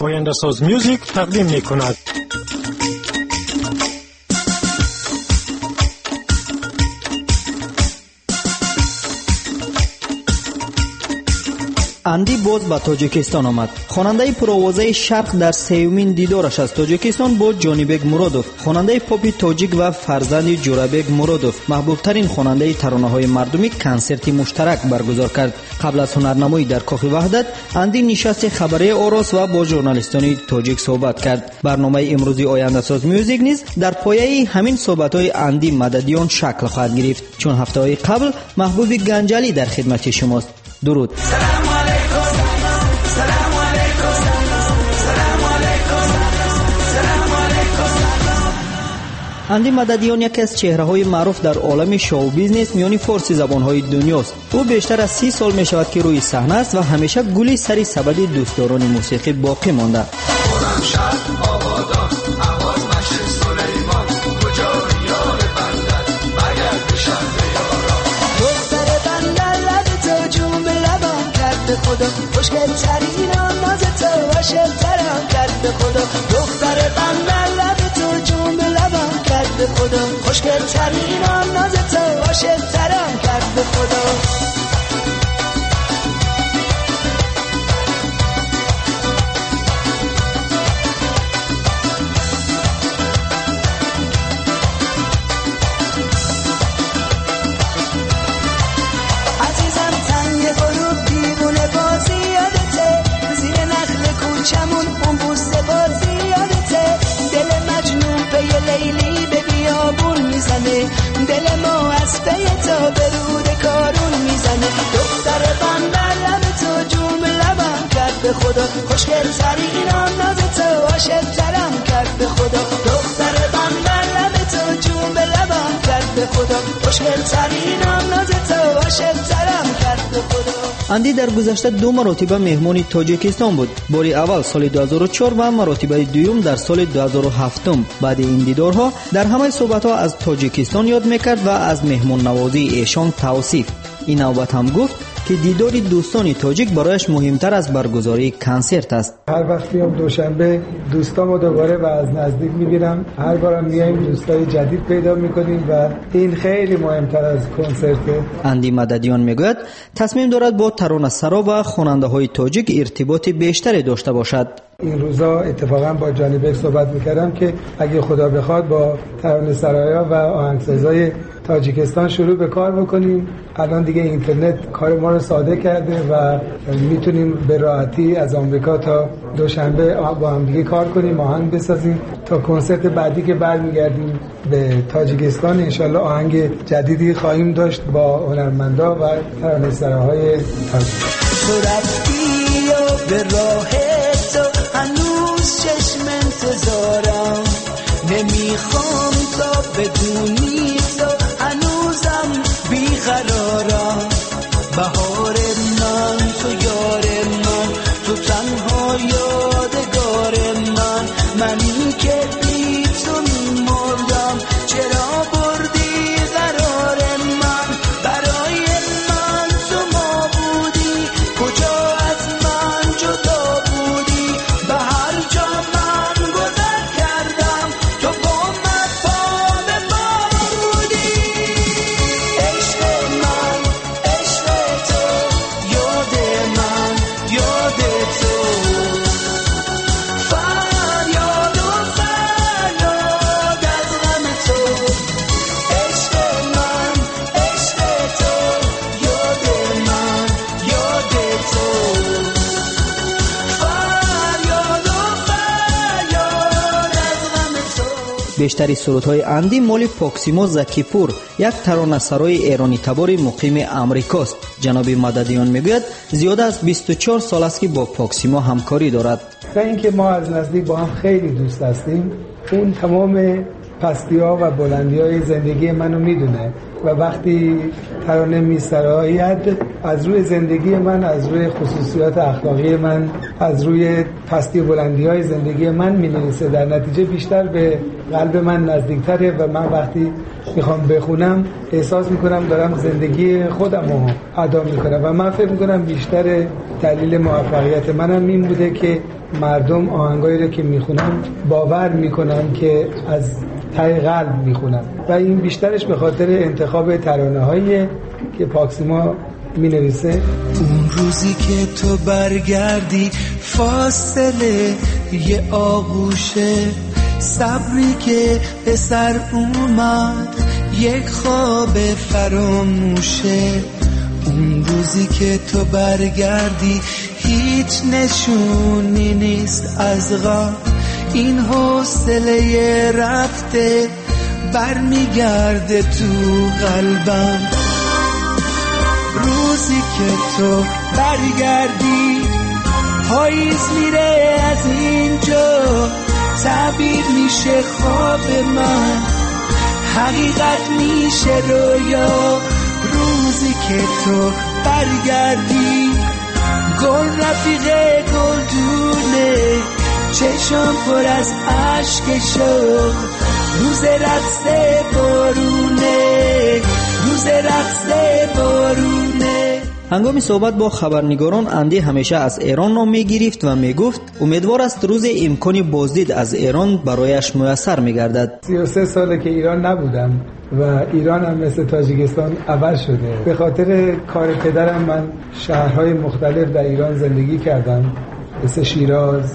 آینده ساز میوزیک تقدیم می کند. اندی باز به تاجیکستان آمد. خواننده پرآوازه شرق در سومین دیدارش از تاجیکستان بود جانیبک مرودوف، خواننده پاپ تاجیک و فرزند جورابک مرودوف، محبوب ترین خواننده ترانه‌های مردمی کنسرتی مشترک برگزار کرد. قبل از هنرنمایی در کاخ وحدت، اندی نشست خبری آراست و با ژورنالیستان تاجیک صحبت کرد. برنامه امروزی آینده ساز میوزیک نیز در پایه همین صحبت‌های اندی مددیان شکل خواهد گرفت، چون هفته‌های قبل محبوب گنجالی در خدمت شماست. درود. اندی مددیان یکی از چهره‌های معروف در عالم شو بیزنس میانی فارسی زبان‌های دنیاست. او بیشتر از 30 سال می‌شود که روی صحنه است و همیشه گلی سری سبد دوستداران موسیقی باقی مانده. خوشگل ترین ناز تو عاشق ترم کرد به خدا، دختر بندر لب تو جون به لبم کرد به خدا، خوشگل ترین ناز تو عاشق ترم کرد به خدا. چمون اون بوسه بازی یادته، دل مجنون پی لیلی به بیابون میزنه، دل ما از پی تا به رود کارون میزنه، دختر بندر لب تو جون به لبم کرد به خدا، خوشگل ترین ناز تو عاشق ترم کرد به خدا، دختر بندر لب تو جون به لبم کرد به خدا، خوشگل ترین ناز تو عاشق ترم کرد به خدا. اندی در گذشته 2 مرتبه مهمان تاجیکستان بود. باری اول سال 2004 و مرتبه دوم در سال 2007. بعد این دیدارها در همه صحبت‌ها از تاجیکستان یاد میکرد و از مهمان نوازی ایشان توصیف. این نوبت هم گفت که دیدار دوستان تاجیک برایش مهمتر از برگزاری کنسرت است. هر وقت میام دوشنبه دوستامو دوباره و از نزدیک میبینم، هر بارم میایم دوستای جدید پیدا میکنیم و این خیلی مهمتر از کنسرته. اندی مددیان میگوید تصمیم دارد با ترانه‌سرا و خواننده‌های تاجیک ارتباط بیشتری داشته باشد. این روزا اتفاقا با جانیبک صحبت میکردم که اگه خدا بخواد با ترانه‌سرایا و آهنگسازای تاجیکستان شروع به کار بکنیم. الان دیگه اینترنت کار ما رو ساده کرده و میتونیم به راحتی از آمریکا تا دوشنبه با هم دیگه کار کنیم، آهنگ بسازیم تا کنسرت بعدی که برمیگردیم به تاجیکستان انشالله آهنگ جدیدی خواهیم داشت با هنرمندا و ترانه‌سراهای تاجیک. تو رفتی و به راه تو هنوز چشم انتظارم، نمیخوام تا بدونی تو هنوزم بیقرارم، بهار من تو یار من، تو تنها یادگار من، منی که بی تو میمردم، چرا بردی قرار من، برای من تو ما بودی، کجا از من جدا بودی، به هر جا من گذر کردم تو با من پا به پا بودی، عشق من عشق تو، یاد من یاد تو، فریاد و فریاد از غم تو، عشق من عشق تو، یاد من یاد تو، فریاد و فریاد از غم تو. بیشتری سرودهای اندی مال پاکسیما زکیپور، یک ترانه‌سرای ایرانی تبار مقیم امریکاست. جناب مددیان میگوید زیاد از 24 سال است که با پاکسیما همکاری دارد. و اینکه ما از نزدیک با هم خیلی دوست هستیم. اون تمام پستی‌ها و بلندی‌های زندگی منو میدونه و وقتی ترانه می‌سراید از روی زندگی من، از روی خصوصیات اخلاقی من، از روی پستی و بلندی‌های زندگی من می‌نویسه. در نتیجه بیشتر به قلب من نزدیک‌تره و من وقتی میخوام بخونم احساس میکنم دارم زندگی خودم رو ادا میکنم و من فکر میکنم بیشتر دلیل موفقیت منم این بوده که مردم آهنگایی رو که میخونم باور میکنن که از ته قلب میخونم و این بیشترش به خاطر انتخاب ترانه‌هایی که پاکسیما مینویسه. اون روزی که تو برگردی فاصله یه آغوشه، صبری که به سر اومد یک خواب فراموشه. اون روزی که تو برگردی هیچ نشونی نیست از غم، این حوصله رفته برمیگرده تو قلبم. روزی که تو برگردی پاییز میره از اینجا، تعبیر میشه خواب من، حقیقت میشه رویا. روزی که تو برگردی گل رفیق گلدونه، چشم پر از عشق شد، روز رقص بارونه، روز رقص بارونه. هنگام صحبت با خبرنگاران اندی همیشه از ایران نام می‌گرفت و میگفت امیدوار است روز امکانی بازدید از ایران برایش میسر می‌گردد. 33 ساله که ایران نبودم و ایران هم مثل تاجیکستان عوض شده. به خاطر کار پدرم من شهرهای مختلف در ایران زندگی کردم، مثل شیراز،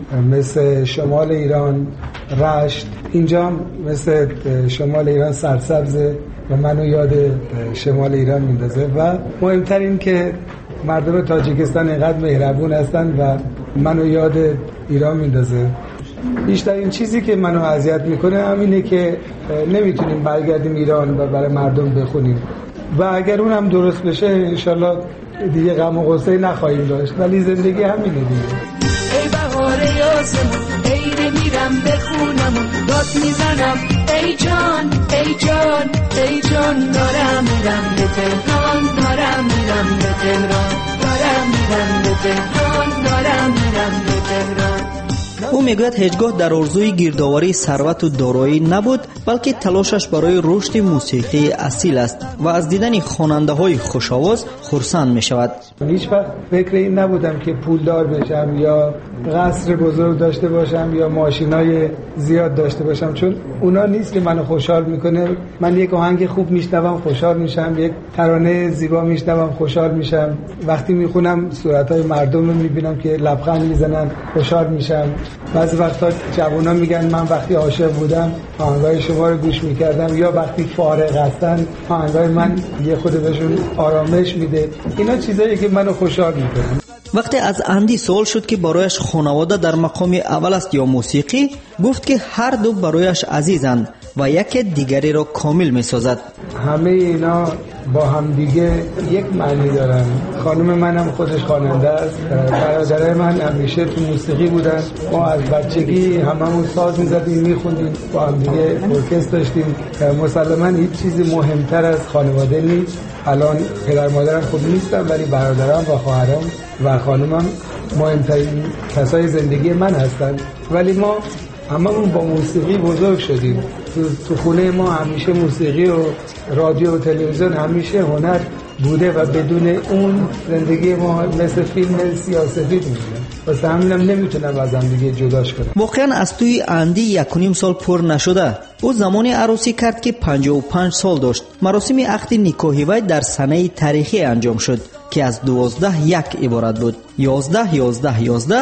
مثل شمال ایران، رشت. اینجا مثل شمال ایران سرسبزه و منو یاد شمال ایران میندازه و مهمتر این که مردم تاجیکستان اینقدر مهربون هستن و منو یاد ایران میندازه. بیشترین چیزی که منو اذیت میکنه همینه که نمیتونیم برگردیم ایران و برای مردم بخونیم و اگر اونم درست بشه انشالله دیگه غم و غصه نخواهیم داشت، ولی زندگی همینه دیگه. ای بهار یاسمون عید میرم بخونم و داد میزنم ای جان ای جان ای جان، دارم میرم به تهران، دارم میرم به تهران، دارم میرم به تهران، دارم میرم به تهران. او میگوید هیچگاه در آرزوی گردآوری ثروت و دارایی نبود، بلکه تلاشش برای رشد موسیقی اصیل است و از دیدن خواننده‌های خوش‌آواز خرسند می‌شود. هیچ وقت فکر این نبودم که پولدار بشم یا قصر بزرگ داشته باشم یا ماشینای زیاد داشته باشم، چون اونا نیست که منو خوشحال میکنه. من یک آهنگ خوب میشنوم خوشحال میشم، یک ترانه زیبا میشنوم خوشحال میشم، وقتی میخونم صورتای مردم رو میبینم که لبخند میزنن خوشحال میشم. بعضی وقتا جوونا میگن من وقتی عاشق بودم آهنگای شما رو گوش میکردم، یا وقتی فارغ هستن آهنگای من یه خود بهشون آرامش میده. اینا چیزایی که منو خوشحال میکنه. وقتی از اندی سوال شد که برایش خانواده در مقام اول است یا موسیقی، گفت که هر دو برایش عزیزند و یک دیگری را کامل می‌سازد. همه اینا با هم دیگه یک معنی دارن. خانم منم خودش خواننده است، برادرای من همیشه تو موسیقی بودن، ما از بچگی هممون ساز می‌زدیم می‌خوندیم، با هم دیگه ارکستر داشتیم. مسلماً هیچ چیزی مهمتر از خانواده نیست. الان پدر مادرم خوب نیستن ولی برادرام و خواهرام و خانمم مهمترین کسای زندگی من هستن. ولی ما هممون با موسیقی بزرگ شدیم. تو خونه ما همیشه موسیقی و رادیو و تلویزیون همیشه هنر بوده و بدون اون زندگی ما مثل فیلم سیاه‌سفید میشه. واسه همینم نمیتونم از هم دیگه جداش کنم. واقعا از توی اندی 1.5 سال پر نشده. او زمانی عروسی کرد که 55 سال داشت. مراسم عقد نکاحی وی در سنه تاریخی انجام شد که از 12 یک عبارت بود. 11 11 11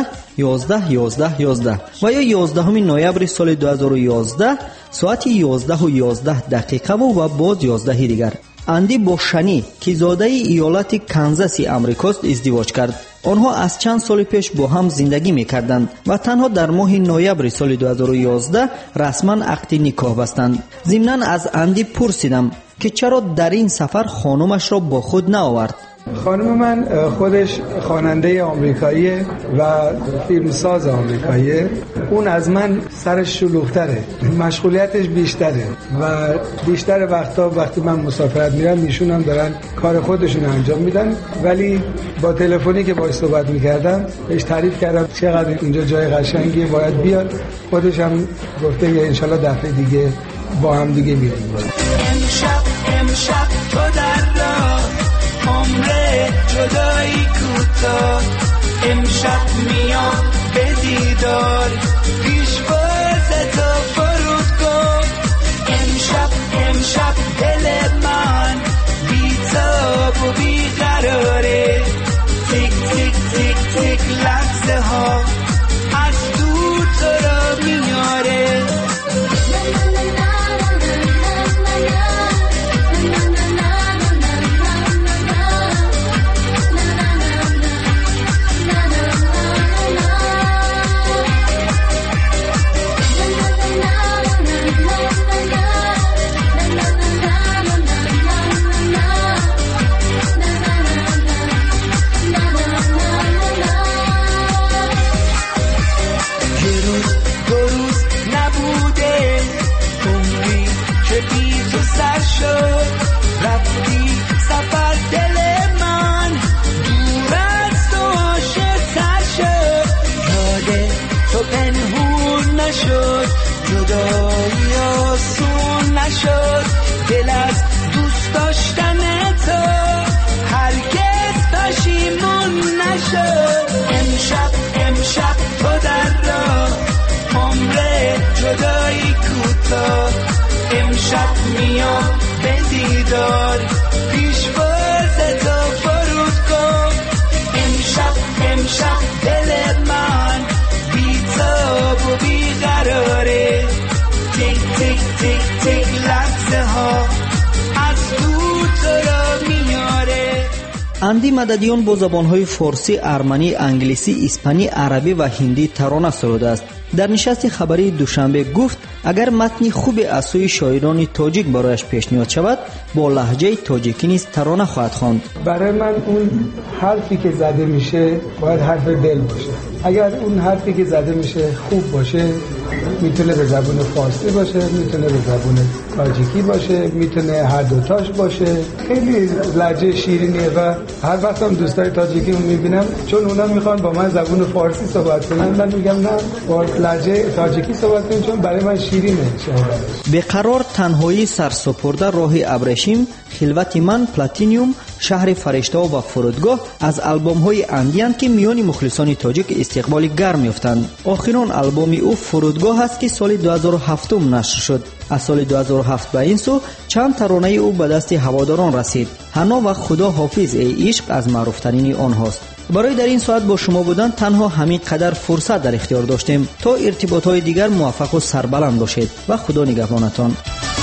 11 11 11 و یا 11 نوامبر سال 2011 ساعت 11:11 و باز 11 دیگر. اندی با شنی که زاده ایالت کانزاس آمریکاست ازدواج کرد. آنها از چند سال پیش با هم زندگی می‌کردند و تنها در ماه نوامبر سال 2011 رسما عقد نکاح بستند. ضمناً از اندی پرسیدم که چرا در این سفر خانمش را با خود نآورد. خانم من خودش خواننده آمریکاییه و فیلمساز آمریکاییه. اون از من سرش شلوغ‌تره، مشغولیتش بیشتره و بیشتر وقتی من مسافرت میرم ایشون هم دارن کار خودشون انجام میدن. ولی با تلفنی که باهاش صحبت میکردم بهش تعریف کردم چقدر اینجا جای قشنگیه باید بیاد. خودش هم گفته یه انشالله دفعه دیگه با هم دیگه میریم. امشب تو در راه عمر جدایی کوتاه، امشب میام به دیدار پیش باز تو فرودگاه. امشب دل من بی تاب و بی قراره، تیک تیک تیک تیک لحظه ها از دور تو را میاره. رفتی سفر دل من دور از تو عاشق‌تر شد، یاد تو پنهون نشد، جدایی آسون نشد، دل از دوست داشتن تو هرگز پشیمون نشد. امشب تو در راه عمر جدایی کوتاه، امشب میام به دیدار پیش باز تو فرودگاه. امشب دل من بی تاب و بی قراره، تیک تیک تیک تیک لحظه ها از دور تو را میاره. اندی مددیان با زبانهای فارسی، ارمنی، انگلیسی، اسپانی، عربی و هندی ترانه سروده است. در نشست خبری دوشنبه گفت اگر متنی خوب از سوی شاعران تاجیک برایش پیشنهاد شود با لهجه تاجیکی نیز ترانه خواهد خواند. برای من اون حرفی که زده میشه باید حرف دل باشه. اگر اون حرفی که زده میشه خوب باشه میتونه به زبان فارسی باشه، میتونه به زبان تاجیکی باشه، میتونه هر دوتاش باشه. خیلی لهجه شیرینیه و هر وقت هم دوستای تاجیکی رو میبینم چون اونا میخوان با من زبان فارسی صحبت کنن، من میگم نه با لهجه تاجیکی صحبت کنید چون برای من شیرینه. به قرار تنهایی سرسپرده راه ابریشم، خلوت من، پلاتینیوم، شهر فرشته و فرودگاه از آلبوم های اندیان که میان مخلصان تاجیک استقبال گرم یافتند. آخرین آلبوم او فرودگاه است که سال 2007 نشر شد. از سال 2007 به این سو چند ترانه او به دست هواداران رسید. حنا و خدا حافظ ای عشق از معروفترین آنهاست. برای در این ساعت با شما بودن تنها همین قدر فرصت در اختیار داشتیم. تا ارتباطات دیگر موفق و سربلند باشید و خدا نگهبانتان.